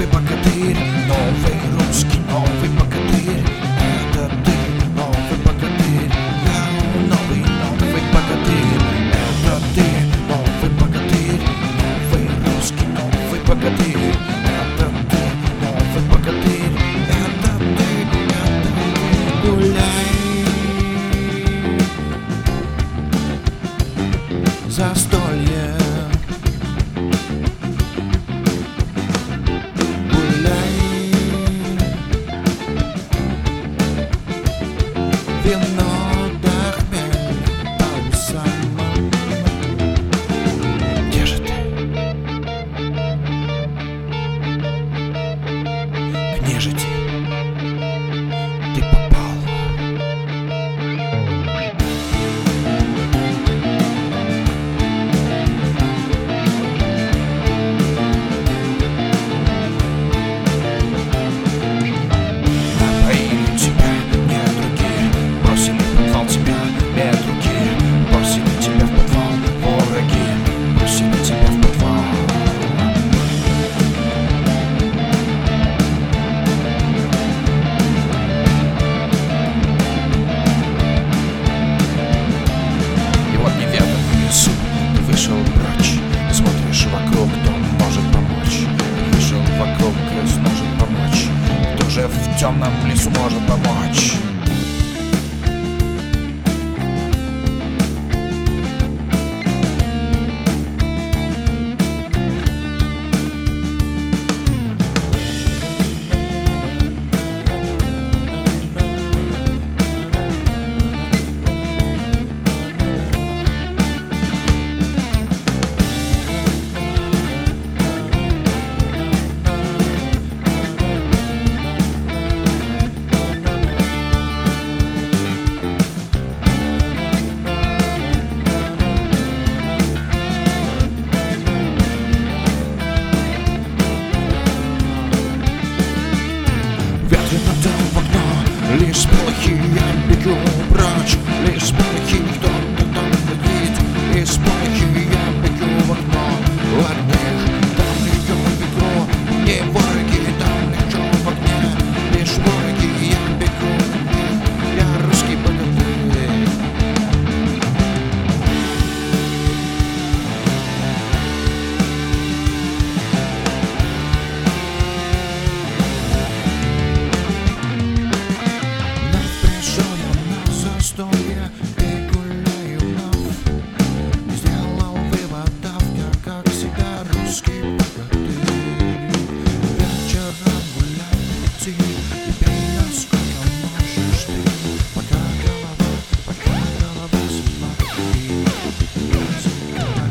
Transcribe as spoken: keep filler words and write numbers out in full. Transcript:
новый богатырь, новый русский, новый богатырь. Это ты, новый богатырь, я новый, новый богатырь. Это ты, новый богатырь, новый русский, новый богатырь. Это ты, новый богатырь, это ты, это ты. Гуляй, застолье. Вино да хмель там сама. Где же ты? К нежити ты попал. Напоили тебя не другие, бросили в подвал тебя не другие, бросили тебя в подвал враги, бросили тебя в подвал. И вот не в этом лесу ты вышел прочь, ты смотришь вокруг, кто может помочь. Ты вышел вокруг, кто сможет помочь. Кто же в темном лесу может помочь? Ветрено там в окно, лишь сполохи, я бегу прочь. Лишь сполохи, кто-то там летит. Лишь сполохи, я бегу в окно. От них там льет ветро, не вороги, там лечу в огне. Лишь вороги, я бегу от них. Я русский богатырь. Застолье и гуляю вновь. Не сделал выводов я, как всегда, русский богатырь. Вечером гуляй, лети и пей, насколько можешь ты. Пока голова, пока голова сама.